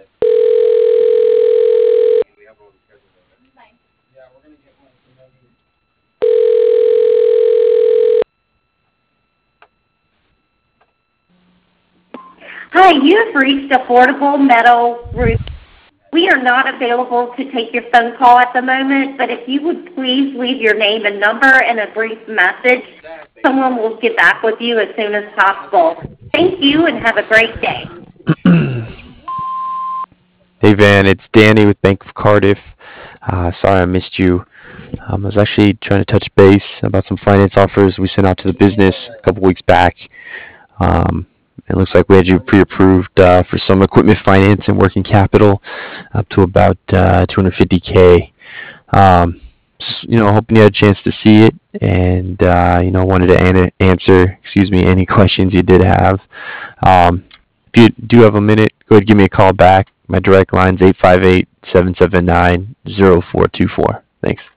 Hi, you have reached Affordable Metal Roof. We are not available to take your phone call at the moment, but if you would please leave your name and number and a brief message, someone will get back with you as soon as possible. Thank you and have a great day. Hey Van, it's Danny with Bank of Cardiff. Sorry I missed you. I was actually trying to touch base about some finance offers we sent out to the business a couple weeks back. Um, it looks like we had you pre-approved for some equipment finance and working capital up to about 250K. Hoping you had a chance to see it and wanted to answer, any questions you did have. If you do have a minute, go ahead and give me a call back. My direct line is 858-779-0424. Thanks.